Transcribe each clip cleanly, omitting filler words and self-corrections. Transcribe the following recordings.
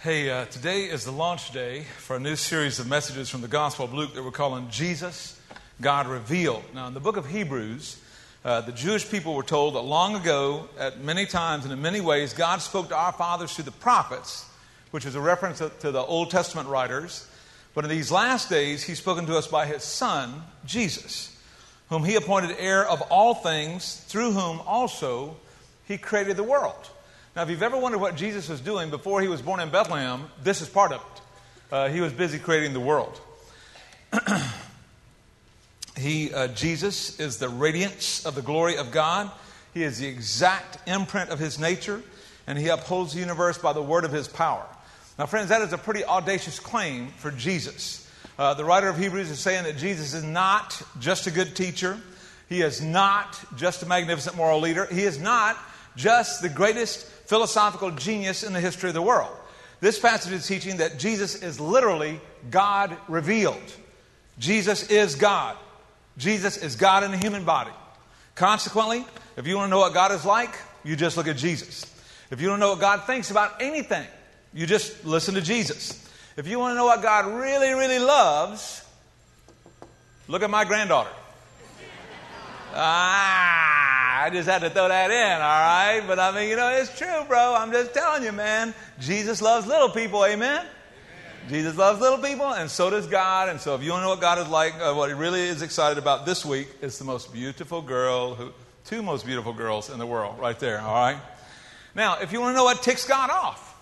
Hey, today is the launch day for a new series of messages from the Gospel of Luke that we're calling Jesus, God Revealed. Now, in the book of Hebrews, the Jewish people were told that long ago, at many times and in many ways, God spoke to our fathers through the prophets, which is a reference to the Old Testament writers. But in these last days, He's spoken to us by His Son, Jesus, whom He appointed heir of all things, through whom also He created the world. Now, if you've ever wondered what Jesus was doing before He was born in Bethlehem, this is part of it. He was busy creating the world. Jesus is the radiance of the glory of God. He is the exact imprint of His nature, and He upholds the universe by the word of His power. Now, friends, that is a pretty audacious claim for Jesus. The writer of Hebrews is saying that Jesus is not just a good teacher. He is not just a magnificent moral leader. He is not just the greatest philosophical genius in the history of the world. This passage is teaching that Jesus is literally God revealed. Jesus is God. Jesus is God in a human body. Consequently, if you want to know what God is like, you just look at Jesus. If you want to know what God thinks about anything, you just listen to Jesus. If you want to know what God really, really loves, look at my granddaughter. I just had to throw that in, all right? But I mean, it's true, bro. I'm just telling you, man. Jesus loves little people, amen? Amen. Jesus loves little people, and so does God. And so if you want to know what God is like, what He really is excited about this week, is the most beautiful girl, two most beautiful girls in the world, right there, all right? Now, if you want to know what ticks God off,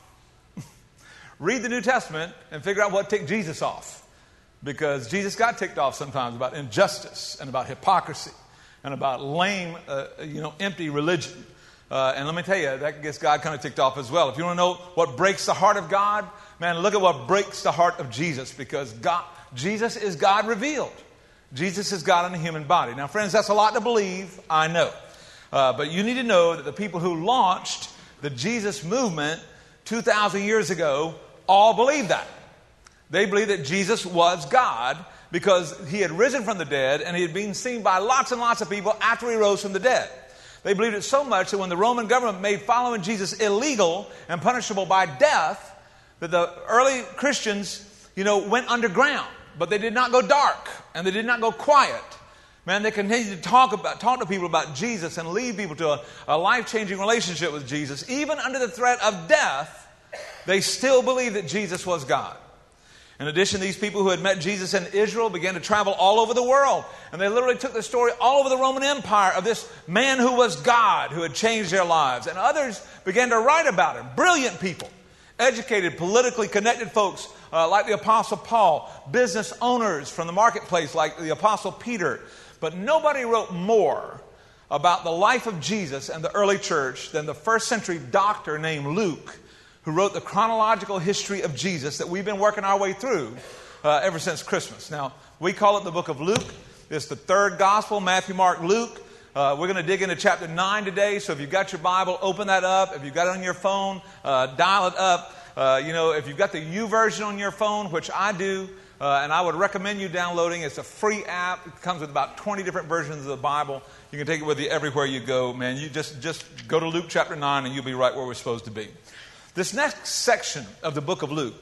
read the New Testament and figure out what ticked Jesus off. Because Jesus got ticked off sometimes about injustice and about hypocrisy and about lame, empty religion. And let me tell you, that gets God kind of ticked off as well. If you want to know what breaks the heart of God, man, look at what breaks the heart of Jesus, because Jesus is God revealed. Jesus is God in a human body. Now, friends, that's a lot to believe, I know. But you need to know that the people who launched the Jesus movement 2,000 years ago all believed that. They believed that Jesus was God, because He had risen from the dead and He had been seen by lots and lots of people after He rose from the dead. They believed it so much that when the Roman government made following Jesus illegal and punishable by death, that the early Christians, went underground. But they did not go dark and they did not go quiet. Man, they continued to talk to people about Jesus and lead people to a life-changing relationship with Jesus. Even under the threat of death, they still believed that Jesus was God. In addition, these people who had met Jesus in Israel began to travel all over the world. And they literally took the story all over the Roman Empire of this man who was God, who had changed their lives. And others began to write about him. Brilliant people, educated, politically connected folks like the Apostle Paul, business owners from the marketplace like the Apostle Peter. But nobody wrote more about the life of Jesus and the early church than the first century doctor named Luke, who wrote the chronological history of Jesus that we've been working our way through ever since Christmas. Now, we call it the book of Luke. It's the third gospel, Matthew, Mark, Luke. We're going to dig into chapter 9 today, so if you've got your Bible, open that up. If you've got it on your phone, dial it up. If you've got the YouVersion on your phone, which I do, and I would recommend you downloading. It's a free app. It comes with about 20 different versions of the Bible. You can take it with you everywhere you go, man. You just go to Luke chapter 9 and you'll be right where we're supposed to be. This next section of the book of Luke,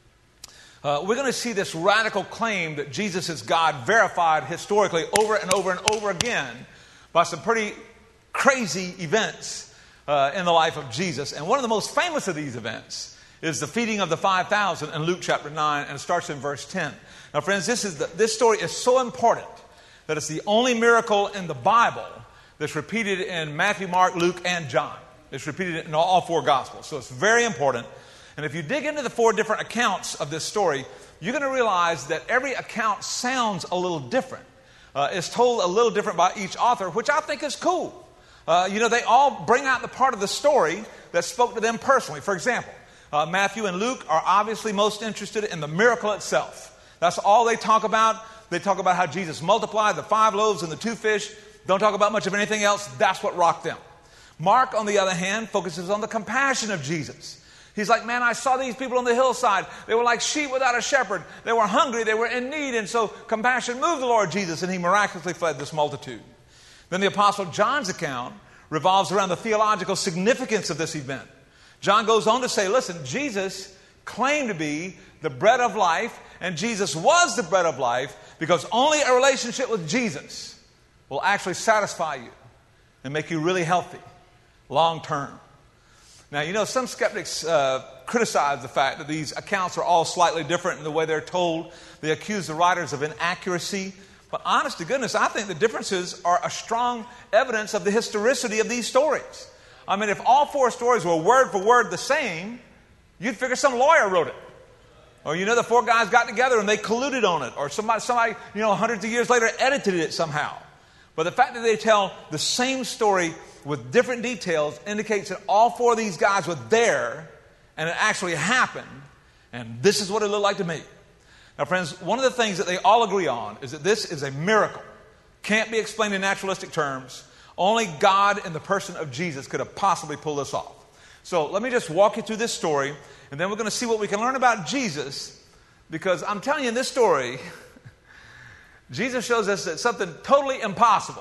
we're going to see this radical claim that Jesus is God verified historically over and over and over again by some pretty crazy events in the life of Jesus. And one of the most famous of these events is the feeding of the 5,000 in Luke chapter 9, and it starts in verse 10. Now, friends, this story is so important that it's the only miracle in the Bible that's repeated in Matthew, Mark, Luke, and John. It's repeated in all four Gospels. So it's very important. And if you dig into the four different accounts of this story, you're going to realize that every account sounds a little different. It's told a little different by each author, which I think is cool. They all bring out the part of the story that spoke to them personally. For example, Matthew and Luke are obviously most interested in the miracle itself. That's all they talk about. They talk about how Jesus multiplied the 5 loaves and the 2 fish. Don't talk about much of anything else. That's what rocked them. Mark, on the other hand, focuses on the compassion of Jesus. He's like, man, I saw these people on the hillside. They were like sheep without a shepherd. They were hungry. They were in need. And so compassion moved the Lord Jesus, and He miraculously fed this multitude. Then the Apostle John's account revolves around the theological significance of this event. John goes on to say, listen, Jesus claimed to be the bread of life, and Jesus was the bread of life, because only a relationship with Jesus will actually satisfy you and make you really healthy long term. Now, you know, some skeptics criticize the fact that these accounts are all slightly different in the way they're told. They accuse the writers of inaccuracy. But honest to goodness, I think the differences are a strong evidence of the historicity of these stories. I mean, if all 4 stories were word for word the same, you'd figure some lawyer wrote it. Or, you know, the 4 guys got together and they colluded on it. Or somebody, you know, hundreds of years later edited it somehow. But the fact that they tell the same story with different details indicates that all 4 of these guys were there and it actually happened. And this is what it looked like to me. Now, friends, one of the things that they all agree on is that this is a miracle. Can't be explained in naturalistic terms. Only God in the person of Jesus could have possibly pulled this off. So let me just walk you through this story, and then we're going to see what we can learn about Jesus, because I'm telling you in this story, Jesus shows us that something totally impossible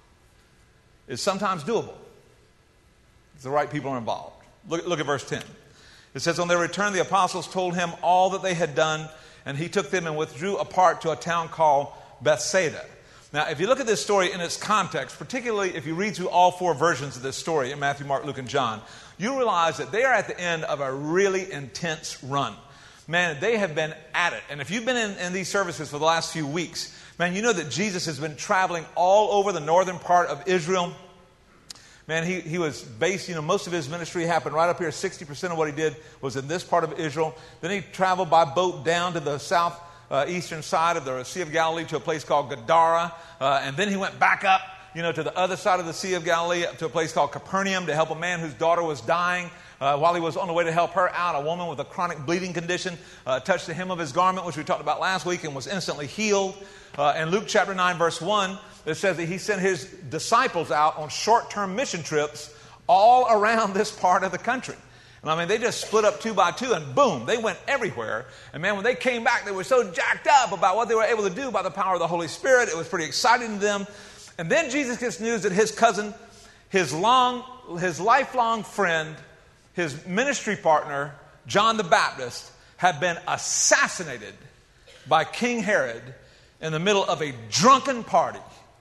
is sometimes doable if the right people are involved. Look at verse 10. It says, on their return, the apostles told him all that they had done, and he took them and withdrew apart to a town called Bethsaida. Now, if you look at this story in its context, particularly if you read through all 4 versions of this story in Matthew, Mark, Luke, and John, you realize that they are at the end of a really intense run. Man, they have been at it. And if you've been in these services for the last few weeks, man, you know that Jesus has been traveling all over the northern part of Israel. Man, he was based, you know, most of his ministry happened right up here. 60% of what he did was in this part of Israel. Then he traveled by boat down to the eastern side of the Sea of Galilee to a place called Gadara. And then he went back up, you know, to the other side of the Sea of Galilee to a place called Capernaum to help a man whose daughter was dying. While he was on the way to help her out, a woman with a chronic bleeding condition touched the hem of his garment, which we talked about last week, and was instantly healed. In Luke chapter 9, verse 1, it says that he sent his disciples out on short-term mission trips all around this part of the country. And I mean, they just split up 2 by 2 and boom, they went everywhere. And man, when they came back, they were so jacked up about what they were able to do by the power of the Holy Spirit. It was pretty exciting to them. And then Jesus gets news that his cousin, his lifelong friend, his ministry partner, John the Baptist, had been assassinated by King Herod in the middle of a drunken party.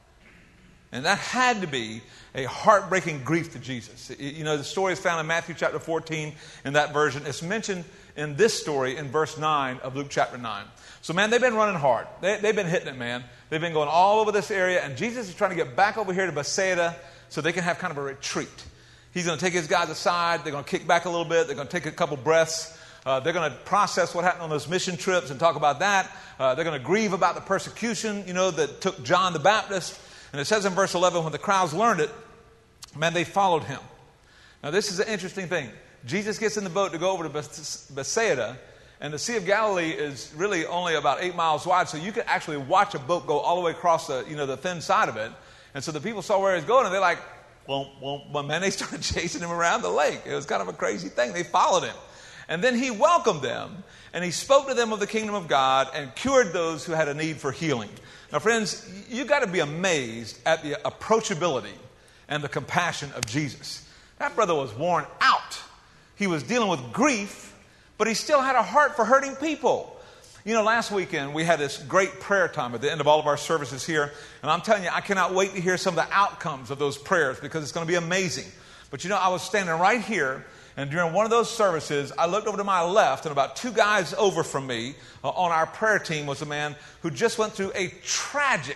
And that had to be a heartbreaking grief to Jesus. You know, the story is found in Matthew chapter 14 in that version. It's mentioned in this story in verse 9 of Luke chapter 9. So, man, they've been running hard. They've been hitting it, man. They've been going all over this area, and Jesus is trying to get back over here to Bethsaida so they can have kind of a retreat. He's going to take his guys aside. They're going to kick back a little bit. They're going to take a couple breaths. They're going to process what happened on those mission trips and talk about that. They're going to grieve about the persecution, you know, that took John the Baptist. And it says in verse 11, when the crowds learned it, man, they followed him. Now, this is an interesting thing. Jesus gets in the boat to go over to Bethsaida, and the Sea of Galilee is really only about 8 miles wide, so you could actually watch a boat go all the way across the thin side of it. And so the people saw where he was going, and they're like, well, man, they started chasing him around the lake. It was kind of a crazy thing. They followed him. And then he welcomed them, and he spoke to them of the kingdom of God and cured those who had a need for healing. Now, friends, you got to be amazed at the approachability and the compassion of Jesus. That brother was worn out. He was dealing with grief, but he still had a heart for hurting people. You know, last weekend we had this great prayer time at the end of all of our services here. And I'm telling you, I cannot wait to hear some of the outcomes of those prayers because it's going to be amazing. But you know, I was standing right here, and during one of those services, I looked over to my left, and about 2 guys over from me on our prayer team was a man who just went through a tragic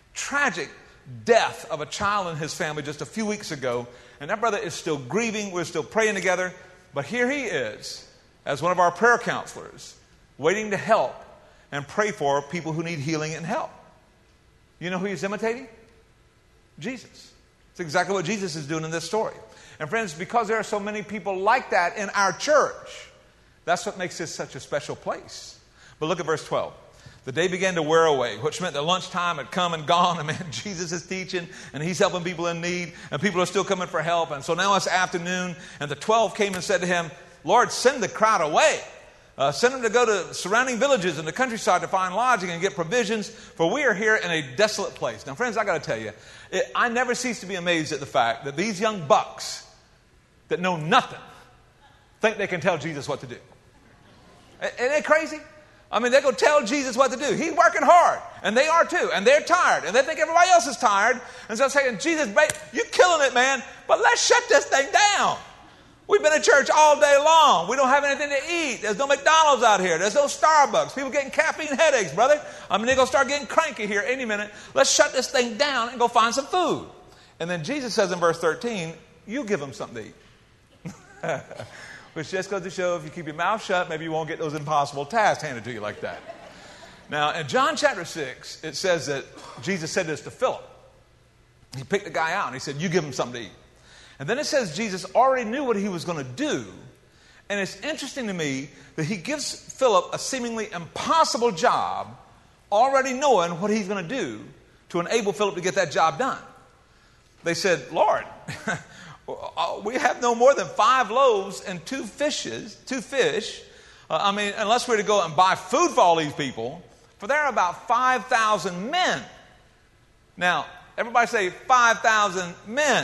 death of a child in his family just a few weeks ago. And that brother is still grieving. We're still praying together. But here he is as one of our prayer counselors, waiting to help and pray for people who need healing and help. You know who he's imitating? Jesus. It's exactly what Jesus is doing in this story. And friends, because there are so many people like that in our church, that's what makes this such a special place. But look at verse 12. The day began to wear away, which meant that lunchtime had come and gone. And man, Jesus is teaching, and he's helping people in need, and people are still coming for help. And so now it's afternoon, and the 12 came and said to him, Lord, send the crowd away. Send them to go to surrounding villages and the countryside to find lodging and get provisions, for we are here in a desolate place. Now, friends, I got to tell you, I never cease to be amazed at the fact that these young bucks that know nothing think they can tell Jesus what to do. Isn't that crazy? I mean, they're going to tell Jesus what to do. He's working hard, and they are too, and they're tired, and they think everybody else is tired. And so saying, Jesus, you're killing it, man, but let's shut this thing down. We've been at church all day long. We don't have anything to eat. There's no McDonald's out here. There's no Starbucks. People getting caffeine headaches, brother. I mean, they're going to start getting cranky here any minute. Let's shut this thing down and go find some food. And then Jesus says in verse 13, you give them something to eat. Which just goes to show if you keep your mouth shut, maybe you won't get those impossible tasks handed to you like that. Now, in John chapter 6, it says that Jesus said this to Philip. He picked the guy out and he said, you give him something to eat. And then it says Jesus already knew what he was going to do. And it's interesting to me that he gives Philip a seemingly impossible job, already knowing what he's going to do to enable Philip to get that job done. They said, Lord, we have no more than 5 loaves and 2 fish. I mean, unless we're to go and buy food for all these people, for there are about 5,000 men. Now, everybody say 5,000 men.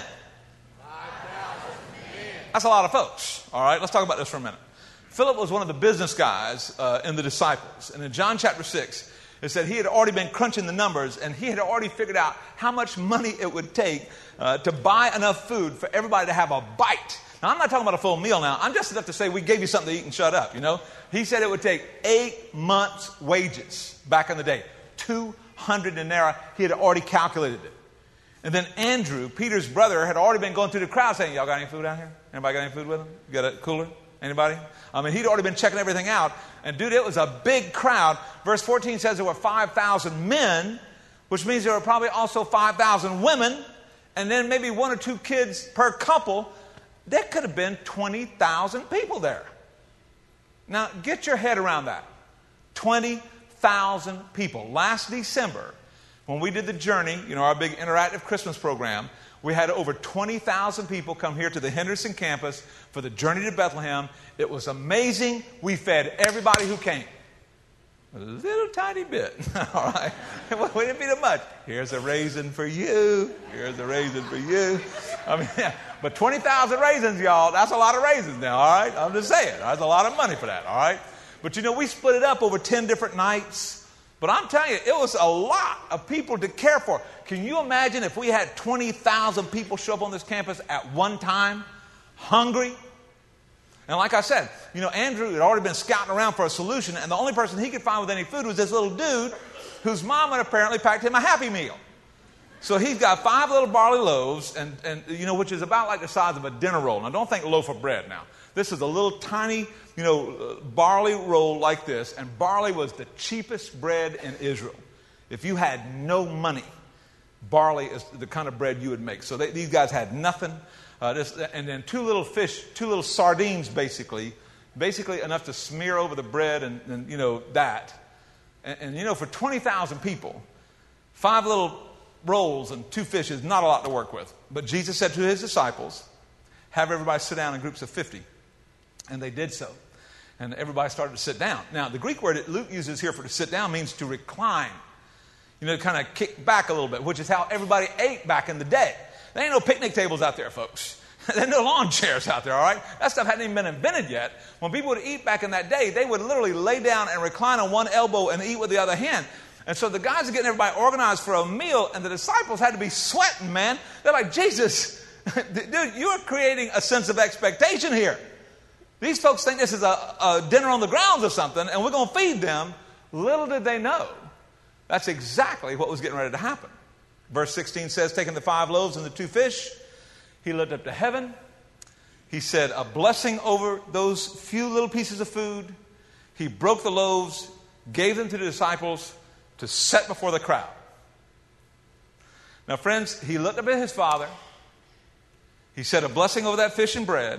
That's a lot of folks. All right, let's talk about this for a minute. Philip was one of the business guys in the disciples. And in John chapter 6, it said he had already been crunching the numbers and he had already figured out how much money it would take to buy enough food for everybody to have a bite. Now, I'm not talking about a full meal now. I'm just enough to say we gave you something to eat and shut up, you know. He said it would take 8 months' wages back in the day. 200 denarii. He had already calculated it. And then Andrew, Peter's brother, had already been going through the crowd saying, y'all got any food out here? Anybody got any food with them? You got a cooler? Anybody? I mean, he'd already been checking everything out. And dude, it was a big crowd. Verse 14 says there were 5,000 men, which means there were probably also 5,000 women, and then maybe 1 or 2 kids per couple. There could have been 20,000 people there. Now, get your head around that. 20,000 people. Last December, when we did the journey, you know, our big interactive Christmas program, we had over 20,000 people come here to the Henderson campus for the journey to Bethlehem. It was amazing. We fed everybody who came. A little tiny bit. All right. We didn't feed them much. Here's a raisin for you. Here's a raisin for you. I mean, but 20,000 raisins, y'all, that's a lot of raisins now, all right? I'm just saying. That's a lot of money for that, all right? But, you know, we split it up over 10 different nights. But I'm telling you, it was a lot of people to care for. Can you imagine if we had 20,000 people show up on this campus at one time, hungry? And like I said, you know, Andrew had already been scouting around for a solution, and the only person he could find with any food was this little dude whose mom had apparently packed him a Happy Meal. So he's got 5 little barley loaves, and you know, which is about like the size of a dinner roll. Now, don't think loaf of bread now. This is a little tiny, you know, barley roll like this. And barley was the cheapest bread in Israel. If you had no money, barley is the kind of bread you would make. So these guys had nothing. And then 2 little fish, 2 little sardines, basically enough to smear over the bread and you know, that. And you know, for 20,000 people, 5 little rolls and 2 fish is not a lot to work with. But Jesus said to his disciples, have everybody sit down in groups of 50. And they did so. And everybody started to sit down. Now, the Greek word that Luke uses here for to sit down means to recline. You know, to kind of kick back a little bit, which is how everybody ate back in the day. There ain't no picnic tables out there, folks. There ain't no lawn chairs out there, all right? That stuff hadn't even been invented yet. When people would eat back in that day, they would literally lay down and recline on one elbow and eat with the other hand. And so the guys are getting everybody organized for a meal, and the disciples had to be sweating, man. They're like, Jesus, dude, you're creating a sense of expectation here. These folks think this is a dinner on the grounds or something, and we're going to feed them. Little did they know, that's exactly what was getting ready to happen. Verse 16 says, taking the 5 loaves and the 2 fish, he looked up to heaven. He said a blessing over those few little pieces of food. He broke the loaves, gave them to the disciples to set before the crowd. Now, friends, he looked up at his Father. He said a blessing over that fish and bread.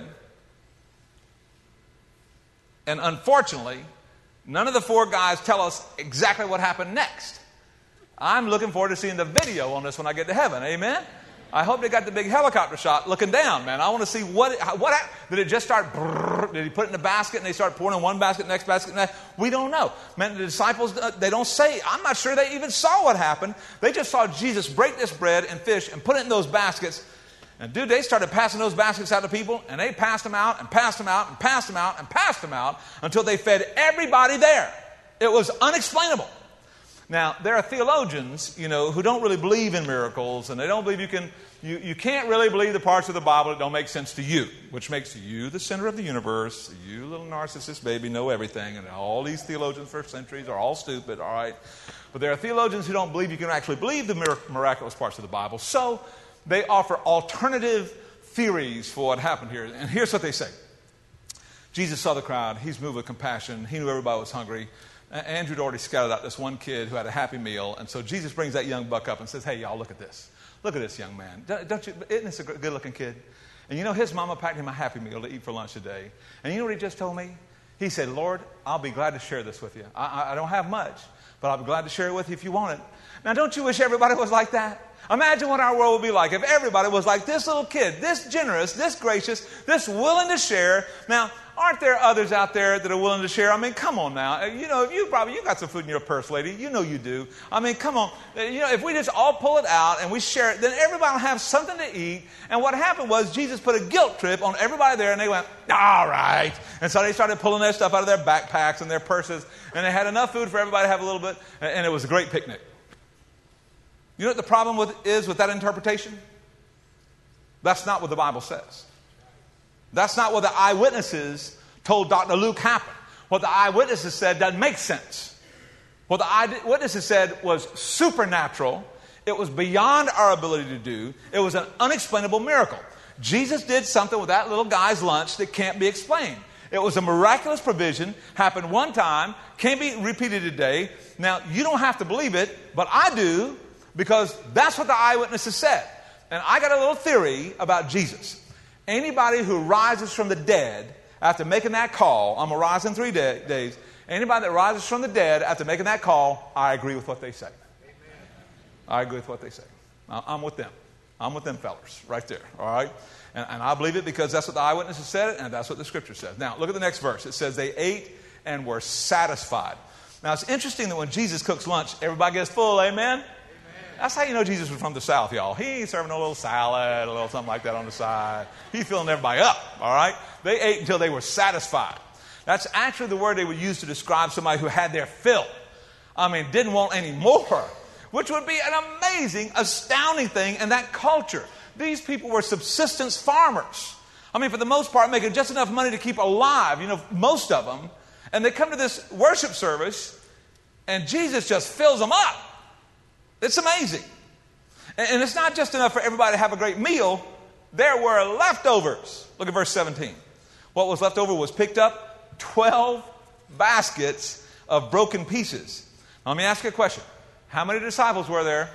And unfortunately, none of the 4 guys tell us exactly what happened next. I'm looking forward to seeing the video on this when I get to heaven. Amen? I hope they got the big helicopter shot looking down, man. I want to see what happened. Did it just start? Did he put it in the basket and they start pouring in one basket, next basket, next? We don't know. Man, the disciples, they don't say. I'm not sure they even saw what happened. They just saw Jesus break this bread and fish and put it in those baskets. And dude, they started passing those baskets out to people, and they passed them out and passed them out and passed them out and passed them out until they fed everybody there. It was unexplainable. Now, there are theologians, who don't really believe in miracles, and they don't believe you can't really believe the parts of the Bible that don't make sense to you, which makes you the center of the universe. You little narcissist baby know everything, and all these theologians for centuries are all stupid, all right? But there are theologians who don't believe you can actually believe the miraculous parts of the Bible, so they offer alternative theories for what happened here. And here's what they say. Jesus saw the crowd. He's moved with compassion. He knew everybody was hungry. Andrew had already scouted out this one kid who had a happy meal. And so Jesus brings that young buck up and says, hey, y'all, look at this. Look at this young man. Isn't this a good-looking kid? And his mama packed him a happy meal to eat for lunch today. And you know what he just told me? He said, Lord, I'll be glad to share this with you. I don't have much, but I'll be glad to share it with you if you want it. Now, don't you wish everybody was like that? Imagine what our world would be like if everybody was like this little kid, this generous, this gracious, this willing to share. Now, aren't there others out there that are willing to share? I mean, come on now. You got some food in your purse, lady. You know you do. I mean, come on. If we just all pull it out and we share it, then everybody will have something to eat. And what happened was Jesus put a guilt trip on everybody there, and they went, all right. And so they started pulling their stuff out of their backpacks and their purses, and they had enough food for everybody to have a little bit, and it was a great picnic. You know what the problem is with that interpretation? That's not what the Bible says. That's not what the eyewitnesses told Dr. Luke happened. What the eyewitnesses said doesn't make sense. What the eyewitnesses said was supernatural. It was beyond our ability to do. It was an unexplainable miracle. Jesus did something with that little guy's lunch that can't be explained. It was a miraculous provision, happened one time, can't be repeated today. Now, you don't have to believe it, but I do, because that's what the eyewitnesses said. And I got a little theory about Jesus. Anybody who rises from the dead after making that call, I'm going to rise in 3 days. Anybody that rises from the dead after making that call, I agree with what they say. Amen. I agree with what they say. I'm with them. I'm with them fellers right there, all right? And I believe it because that's what the eyewitnesses said, and that's what the Scripture says. Now, look at the next verse. It says, they ate and were satisfied. Now, it's interesting that when Jesus cooks lunch, everybody gets full, amen? That's how you know Jesus was from the South, y'all. He ain't serving a little salad, a little something like that on the side. He's filling everybody up, all right? They ate until they were satisfied. That's actually the word they would use to describe somebody who had their fill. I mean, didn't want any more, which would be an amazing, astounding thing in that culture. These people were subsistence farmers. I mean, for the most part, making just enough money to keep alive, most of them. And they come to this worship service, and Jesus just fills them up. It's amazing. And it's not just enough for everybody to have a great meal. There were leftovers. Look at verse 17. What was left over was picked up 12 baskets of broken pieces. Now, let me ask you a question. How many disciples were there?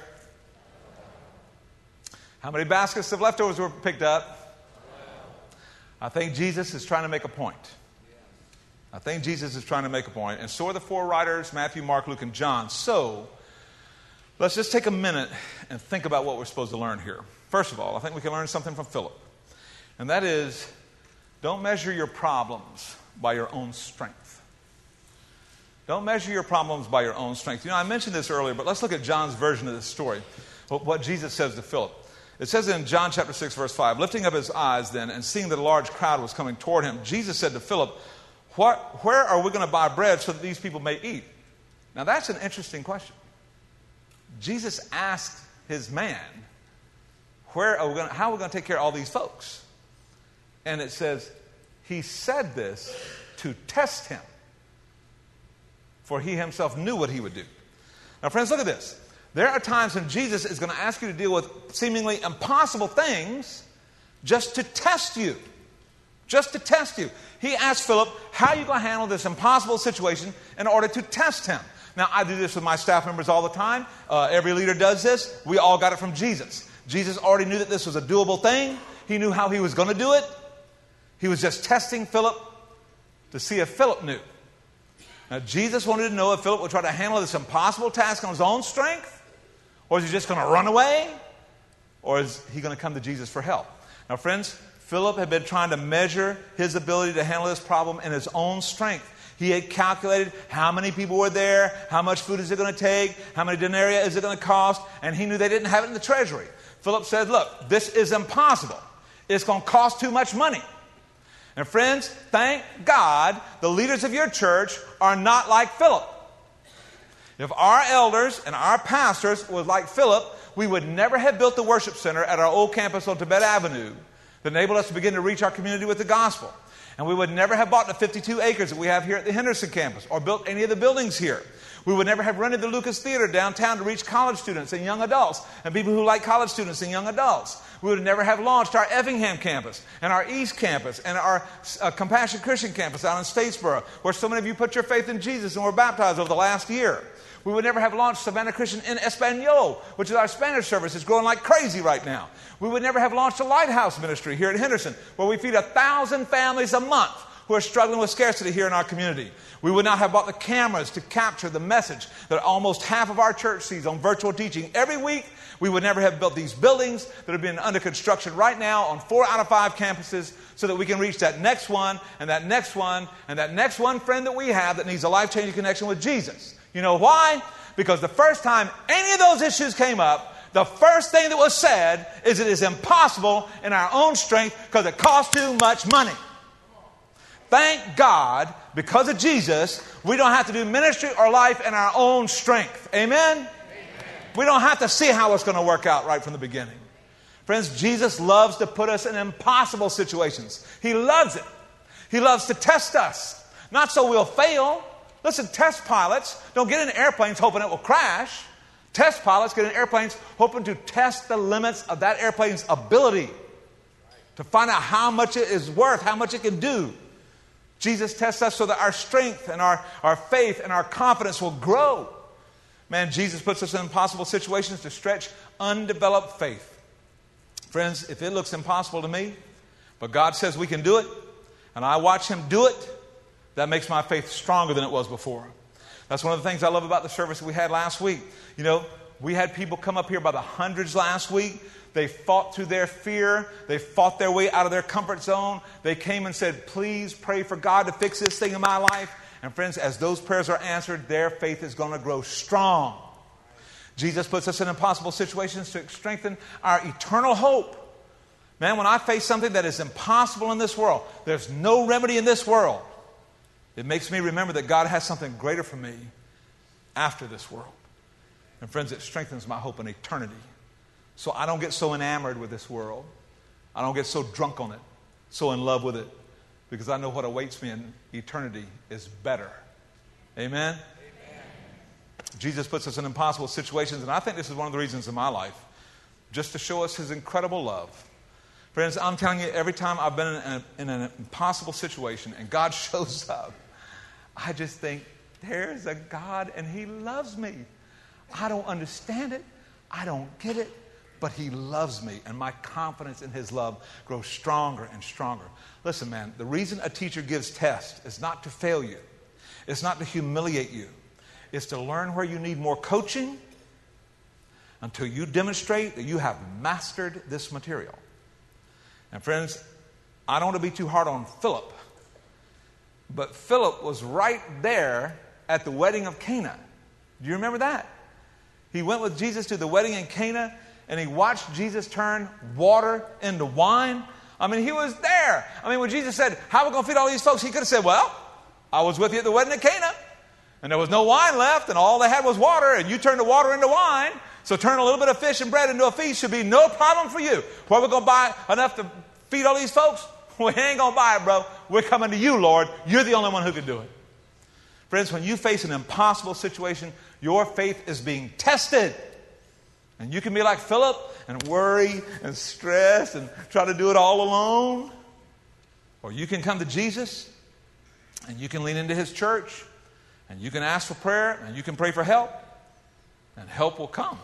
How many baskets of leftovers were picked up? I think Jesus is trying to make a point. I think Jesus is trying to make a point. And so are the 4 writers, Matthew, Mark, Luke, and John. So let's just take a minute and think about what we're supposed to learn here. First of all, I think we can learn something from Philip. And that is, don't measure your problems by your own strength. Don't measure your problems by your own strength. I mentioned this earlier, but let's look at John's version of this story. What Jesus says to Philip. It says in John chapter 6, verse 5, lifting up his eyes then and seeing that a large crowd was coming toward him, Jesus said to Philip, where are we going to buy bread so that these people may eat? Now that's an interesting question. Jesus asked his man, how are we going to take care of all these folks? And it says, he said this to test him, for he himself knew what he would do. Now, friends, look at this. There are times when Jesus is going to ask you to deal with seemingly impossible things just to test you. Just to test you. He asked Philip, how are you going to handle this impossible situation in order to test him? Now, I do this with my staff members all the time. Every leader does this. We all got it from Jesus. Jesus already knew that this was a doable thing. He knew how he was going to do it. He was just testing Philip to see if Philip knew. Now, Jesus wanted to know if Philip would try to handle this impossible task on his own strength, or is he just going to run away, or is he going to come to Jesus for help? Now, friends, Philip had been trying to measure his ability to handle this problem in his own strength. He had calculated how many people were there, how much food is it going to take, how many denarii is it going to cost, and he knew they didn't have it in the treasury. Philip said, look, this is impossible. It's going to cost too much money. And friends, thank God the leaders of your church are not like Philip. If our elders and our pastors was like Philip, we would never have built the worship center at our old campus on Tibet Avenue that enabled us to begin to reach our community with the gospel. And we would never have bought the 52 acres that we have here at the Henderson campus or built any of the buildings here. We would never have rented the Lucas Theater downtown to reach college students and young adults and people who like college students and young adults. We would never have launched our Effingham campus and our East campus and our Compassion Christian campus out in Statesboro, where so many of you put your faith in Jesus and were baptized over the last year. We would never have launched Savannah Christian in Espanol, which is our Spanish service. It's growing like crazy right now. We would never have launched a Lighthouse ministry here at Henderson, where we feed 1,000 families a month who are struggling with scarcity here in our community. We would not have bought the cameras to capture the message that almost half of our church sees on virtual teaching every week. We would never have built these buildings that are being under construction right now on 4 out of 5 campuses so that we can reach that next one and that next one and that next one friend that we have that needs a life-changing connection with Jesus. You know why? Because the first time any of those issues came up, the first thing that was said is it is impossible in our own strength because it costs too much money. Thank God, because of Jesus, we don't have to do ministry or life in our own strength. Amen? Amen. We don't have to see how it's going to work out right from the beginning. Friends, Jesus loves to put us in impossible situations. He loves it. He loves to test us. Not so we'll fail. Listen, test pilots don't get in airplanes hoping it will crash. Test pilots get in airplanes hoping to test the limits of that airplane's ability to find out how much it is worth, how much it can do. Jesus tests us so that our strength and our faith and our confidence will grow. Man, Jesus puts us in impossible situations to stretch undeveloped faith. Friends, if it looks impossible to me, but God says we can do it, and I watch Him do it, that makes my faith stronger than it was before. That's one of the things I love about the service that we had last week. You know, we had people come up here by the hundreds last week. They fought through their fear. They fought their way out of their comfort zone. They came and said, please pray for God to fix this thing in my life. And friends, as those prayers are answered, their faith is going to grow strong. Jesus puts us in impossible situations to strengthen our eternal hope. Man, when I face something that is impossible in this world, there's no remedy in this world. It makes me remember that God has something greater for me after this world. And friends, it strengthens my hope in eternity. So I don't get so enamored with this world. I don't get so drunk on it, so in love with it, because I know what awaits me in eternity is better. Amen? Amen. Jesus puts us in impossible situations, and I think this is one of the reasons in my life, just to show us His incredible love. Friends, I'm telling you, every time I've been in an impossible situation and God shows up, I just think, there's a God and He loves me. I don't understand it. I don't get it. But He loves me, and my confidence in His love grows stronger and stronger. Listen, man, the reason a teacher gives tests is not to fail you. It's not to humiliate you. It's to learn where you need more coaching until you demonstrate that you have mastered this material. And friends, I don't want to be too hard on Philip, but Philip was right there at the wedding of Cana. Do you remember that? He went with Jesus to the wedding in Cana, and he watched Jesus turn water into wine. I mean, he was there. I mean, when Jesus said, how are we going to feed all these folks? He could have said, well, I was with you at the wedding at Cana, and there was no wine left, and all they had was water, and you turned the water into wine. So turn a little bit of fish and bread into a feast should be no problem for you. Where are we going to buy enough to feed all these folks? We ain't going to buy it, bro. We're coming to you, Lord. You're the only one who can do it. Friends, when you face an impossible situation, your faith is being tested. And you can be like Philip and worry and stress and try to do it all alone. Or you can come to Jesus and you can lean into His church and you can ask for prayer and you can pray for help, and help will come.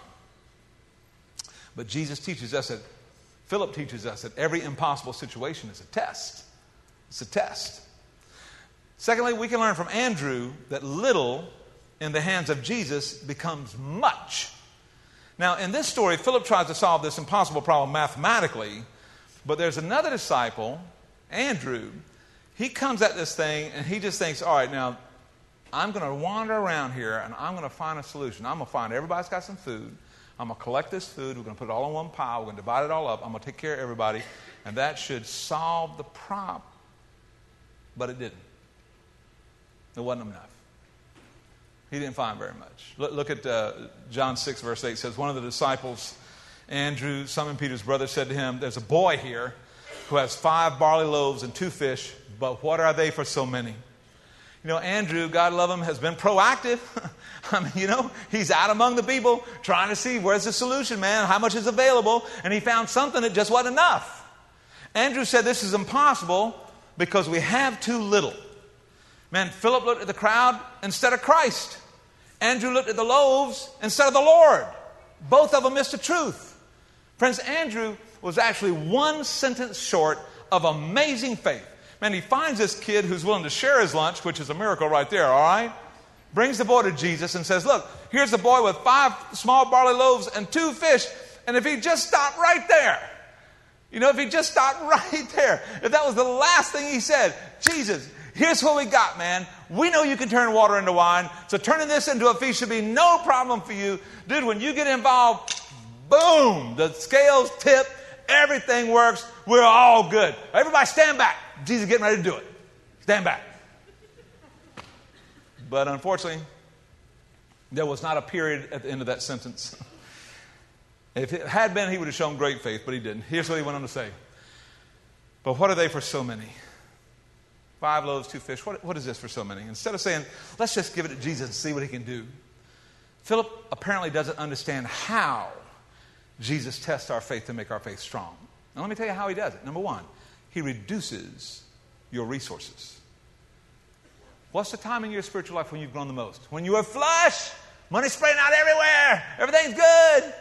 But Jesus teaches us that, Philip teaches us that every impossible situation is a test. It's a test. Secondly, we can learn from Andrew that little in the hands of Jesus becomes much. Now, in this story, Philip tries to solve this impossible problem mathematically, but there's another disciple, Andrew. he comes at this thing and he just thinks, all right, now I'm going to wander around here and I'm going to find a solution. I'm going to find everybody's got some food. I'm going to collect this food. We're going to put it all in one pile. We're going to divide it all up. I'm going to take care of everybody. And that should solve the problem. But it didn't. It wasn't enough. He didn't find very much. Look at John 6, verse 8. It says, one of the disciples, Andrew, Simon Peter's brother, said to him, there's a boy here who has 5 barley loaves and 2 fish, but what are they for so many? You know, Andrew, God love him, has been proactive. I mean, you know, he's out among the people trying to see where's the solution, man, how much is available, and he found something that just wasn't enough. Andrew said this is impossible because we have too little. Man, Philip looked at the crowd instead of Christ. Andrew looked at the loaves instead of the Lord. Both of them missed the truth. Friends, Andrew was actually one sentence short of amazing faith. Man, he finds this kid who's willing to share his lunch, which is a miracle right there, all right? Brings the boy to Jesus and says, look, here's the boy with 5 small barley loaves and 2 fish. And if he just stopped right there, you know, if he just stopped right there, if that was the last thing he said, Jesus, here's what we got, man. We know you can turn water into wine, so turning this into a feast should be no problem for you. Dude, when you get involved, boom, the scales tip, everything works, we're all good. Everybody stand back. Jesus is getting ready to do it. Stand back. But unfortunately, there was not a period at the end of that sentence. If it had been, he would have shown great faith, but he didn't. Here's what he went on to say. But what are they for so many? 5 loaves, 2 fish. What is this for so many? Instead of saying, let's just give it to Jesus and see what he can do, Philip apparently doesn't understand how Jesus tests our faith to make our faith strong. Now let me tell you how he does it. Number 1, he reduces your resources. What's the time in your spiritual life when you've grown the most? When you are flush, money spraying out everywhere, everything's good.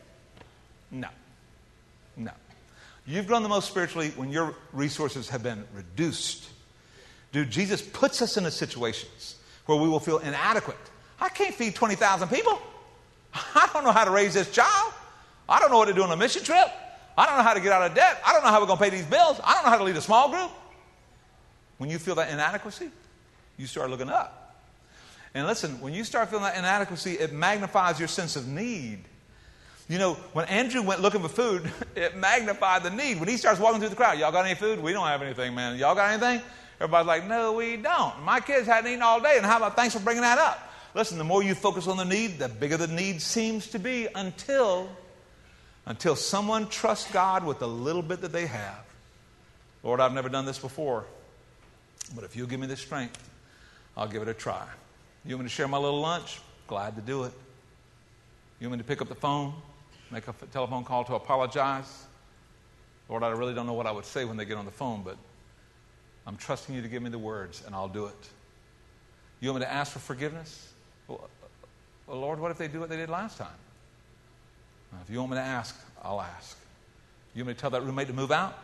No. You've grown the most spiritually when your resources have been reduced. Dude, Jesus puts us into situations where we will feel inadequate. I can't feed 20,000 people. I don't know how to raise this child. I don't know what to do on a mission trip. I don't know how to get out of debt. I don't know how we're going to pay these bills. I don't know how to lead a small group. When you feel that inadequacy, you start looking up. And listen, when you start feeling that inadequacy, it magnifies your sense of need. You know, when Andrew went looking for food, it magnified the need. When he starts walking through the crowd, y'all got any food? We don't have anything, man. Y'all got anything? Everybody's like, no, we don't. My kids hadn't eaten all day, and how about thanks for bringing that up? Listen, the more you focus on the need, the bigger the need seems to be until someone trusts God with the little bit that they have. Lord, I've never done this before, but if you'll give me the strength, I'll give it a try. You want me to share my little lunch? Glad to do it. You want me to pick up the phone, make a telephone call to apologize? Lord, I really don't know what I would say when they get on the phone, but I'm trusting you to give me the words, and I'll do it. You want me to ask for forgiveness? Well, Lord, what if they do what they did last time? If you want me to ask, I'll ask. You want me to tell that roommate to move out?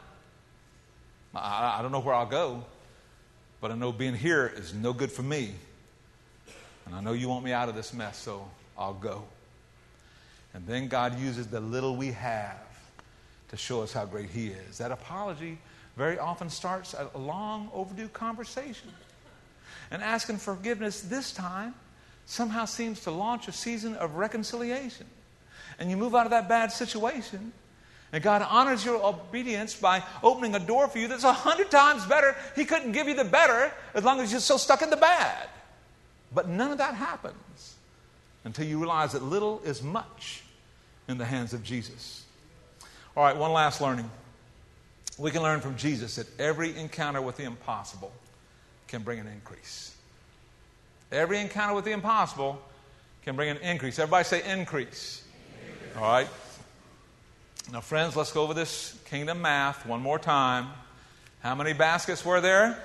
I don't know where I'll go, but I know being here is no good for me. And I know you want me out of this mess, so I'll go. And then God uses the little we have to show us how great he is. That apology very often starts a long overdue conversation. And asking forgiveness this time somehow seems to launch a season of reconciliation. And you move out of that bad situation, and God honors your obedience by opening a door for you that's 100 times better. He couldn't give you the better as long as you're so stuck in the bad. But none of that happens until you realize that little is much in the hands of Jesus. All right, one last learning. We can learn from Jesus that every encounter with the impossible can bring an increase. Every encounter with the impossible can bring an increase. Everybody say increase. All right. Now, friends, let's go over this kingdom math one more time. How many baskets were there?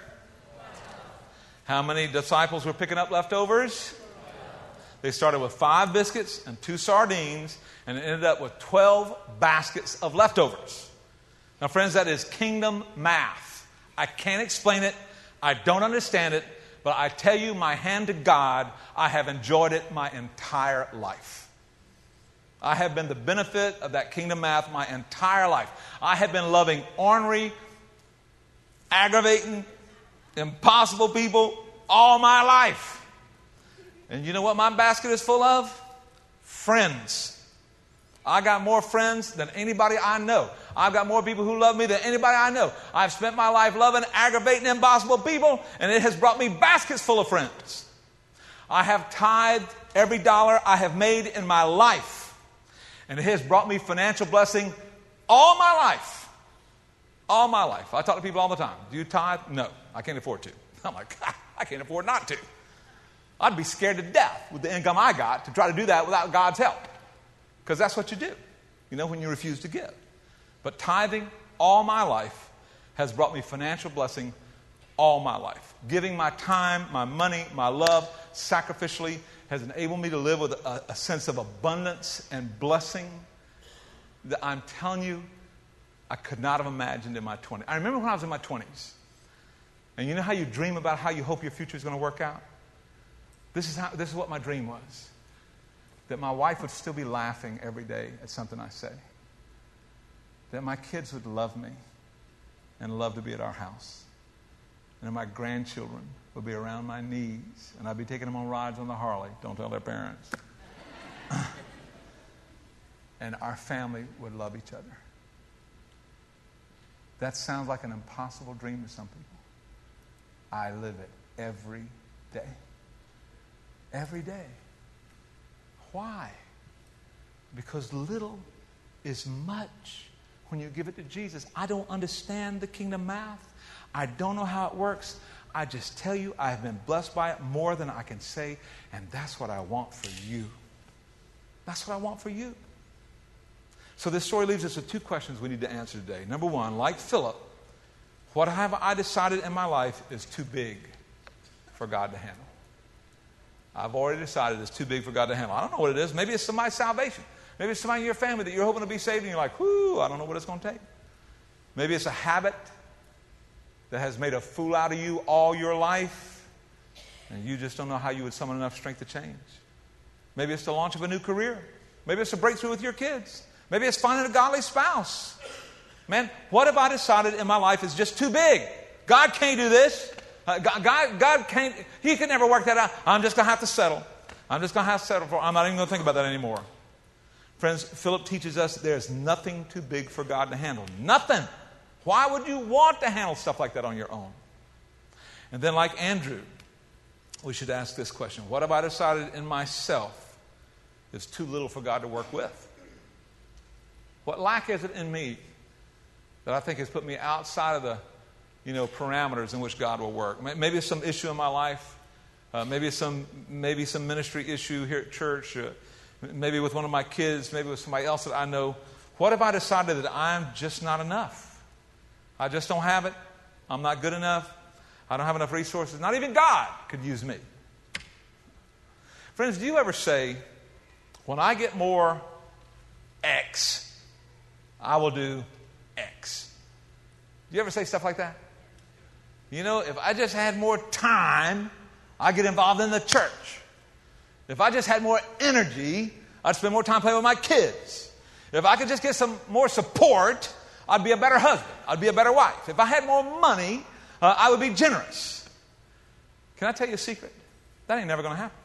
How many disciples were picking up leftovers? They started with 5 biscuits and 2 sardines, and it ended up with 12 baskets of leftovers. Now, friends, that is kingdom math. I can't explain it. I don't understand it. But I tell you, my hand to God, I have enjoyed it my entire life. I have been the benefit of that kingdom math my entire life. I have been loving ornery, aggravating, impossible people all my life. And you know what my basket is full of? Friends. I got more friends than anybody I know. I've got more people who love me than anybody I know. I've spent my life loving, aggravating, impossible people, and it has brought me baskets full of friends. I have tithed every dollar I have made in my life, and it has brought me financial blessing all my life. All my life. I talk to people all the time. Do you tithe? No, I can't afford to. I'm like, I can't afford not to. I'd be scared to death with the income I got to try to do that without God's help. Because that's what you do, when you refuse to give. But tithing all my life has brought me financial blessing all my life. Giving my time, my money, my love sacrificially has enabled me to live with a sense of abundance and blessing that I'm telling you I could not have imagined in my 20s. I remember when I was in my 20s. And you know how you dream about how you hope your future is going to work out? This is what my dream was. That my wife would still be laughing every day at something I say. That my kids would love me and love to be at our house. And that my grandchildren would be around my knees and I'd be taking them on rides on the Harley. Don't tell their parents. And our family would love each other. That sounds like an impossible dream to some people. I live it every day. Every day. Why? Because little is much when you give it to Jesus. I don't understand the kingdom math. I don't know how it works. I just tell you I have been blessed by it more than I can say, and that's what I want for you. That's what I want for you. So this story leaves us with two questions we need to answer today. Number one, like Philip, what have I decided in my life is too big for God to handle? I've already decided it's too big for God to handle. I don't know what it is. Maybe it's somebody's salvation. Maybe it's somebody in your family that you're hoping to be saved and you're like, whoo, I don't know what it's going to take. Maybe it's a habit that has made a fool out of you all your life and you just don't know how you would summon enough strength to change. Maybe it's the launch of a new career. Maybe it's a breakthrough with your kids. Maybe it's finding a godly spouse. Man, what have I decided in my life is just too big? God can't do this. God can't, He can never work that out. I'm just going to have to settle. I'm just going to have to settle for it. I'm not even going to think about that anymore. Friends, Philip teaches us there's nothing too big for God to handle. Nothing. Why would you want to handle stuff like that on your own? And then like Andrew, we should ask this question. What have I decided in myself is too little for God to work with? What lack is it in me that I think has put me outside of the parameters in which God will work? Maybe it's some issue in my life. Maybe it's some ministry issue here at church. Maybe with one of my kids. Maybe with somebody else that I know. What have I decided that I'm just not enough? I just don't have it. I'm not good enough. I don't have enough resources. Not even God could use me. Friends, do you ever say, when I get more X, I will do X? Do you ever say stuff like that? If I just had more time, I'd get involved in the church. If I just had more energy, I'd spend more time playing with my kids. If I could just get some more support, I'd be a better husband. I'd be a better wife. If I had more money, I would be generous. Can I tell you a secret? That ain't never going to happen.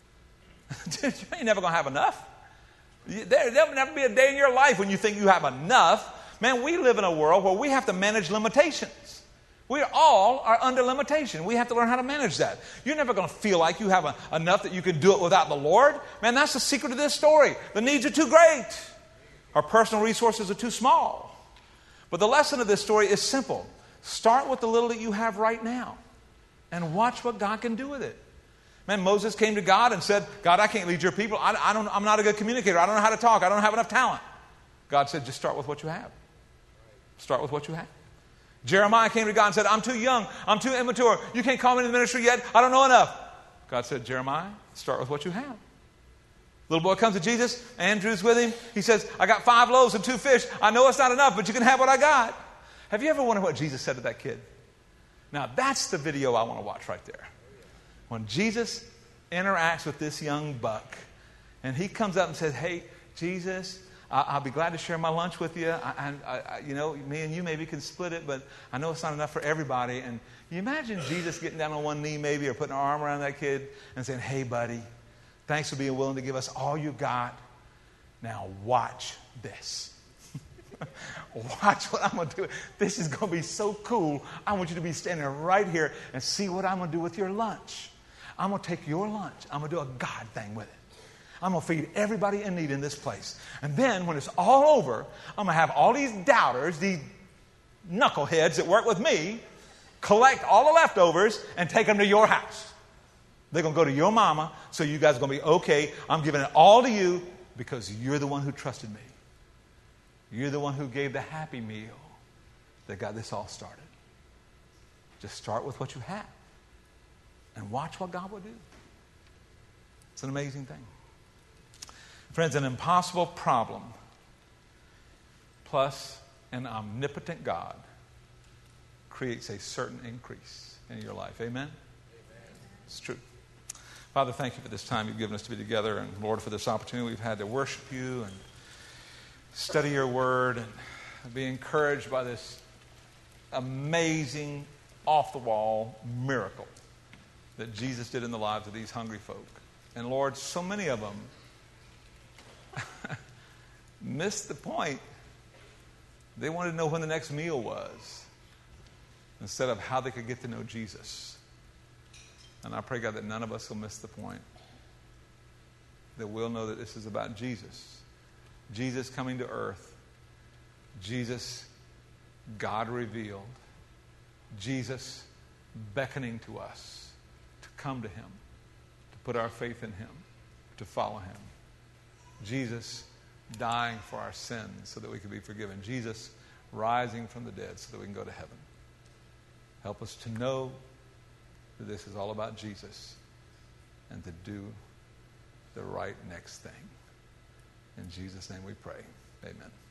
You ain't never going to have enough. There'll never be a day in your life when you think you have enough. Man, we live in a world where we have to manage limitations. We all are under limitation. We have to learn how to manage that. You're never going to feel like you have enough that you can do it without the Lord. Man, that's the secret of this story. The needs are too great. Our personal resources are too small. But the lesson of this story is simple. Start with the little that you have right now and watch what God can do with it. Man, Moses came to God and said, God, I can't lead your people. I'm not a good communicator. I don't know how to talk. I don't have enough talent. God said, just start with what you have. Start with what you have. Jeremiah came to God and said, I'm too young. I'm too immature. You can't call me to the ministry yet. I don't know enough. God said, Jeremiah, start with what you have. Little boy comes to Jesus. Andrew's with him. He says, I got 5 loaves and 2 fish. I know it's not enough, but you can have what I got. Have you ever wondered what Jesus said to that kid? Now, that's the video I want to watch right there. When Jesus interacts with this young buck, and he comes up and says, hey, Jesus, I'll be glad to share my lunch with you. You know, me and you maybe can split it, but I know it's not enough for everybody. And you imagine Jesus getting down on one knee maybe or putting an arm around that kid and saying, hey, buddy, thanks for being willing to give us all you got. Now watch this. Watch what I'm going to do. This is going to be so cool. I want you to be standing right here and see what I'm going to do with your lunch. I'm going to take your lunch. I'm going to do a God thing with it. I'm going to feed everybody in need in this place. And then when it's all over, I'm going to have all these doubters, these knuckleheads that work with me, collect all the leftovers and take them to your house. They're going to go to your mama, so you guys are going to be okay. I'm giving it all to you because you're the one who trusted me. You're the one who gave the happy meal that got this all started. Just start with what you have and watch what God will do. It's an amazing thing. Friends, an impossible problem plus an omnipotent God creates a certain increase in your life. Amen? Amen. It's true. Father, thank you for this time you've given us to be together, and Lord, for this opportunity we've had to worship you and study your word and be encouraged by this amazing, off-the-wall miracle that Jesus did in the lives of these hungry folk. And Lord, so many of them missed the point. They wanted to know when the next meal was instead of how they could get to know Jesus. And I pray, God, that none of us will miss the point. That we'll know that this is about Jesus. Jesus coming to earth. Jesus, God revealed. Jesus beckoning to us to come to him, to put our faith in him, to follow him. Jesus dying for our sins so that we could be forgiven. Jesus rising from the dead so that we can go to heaven. Help us to know that this is all about Jesus and to do the right next thing. In Jesus' name we pray. Amen.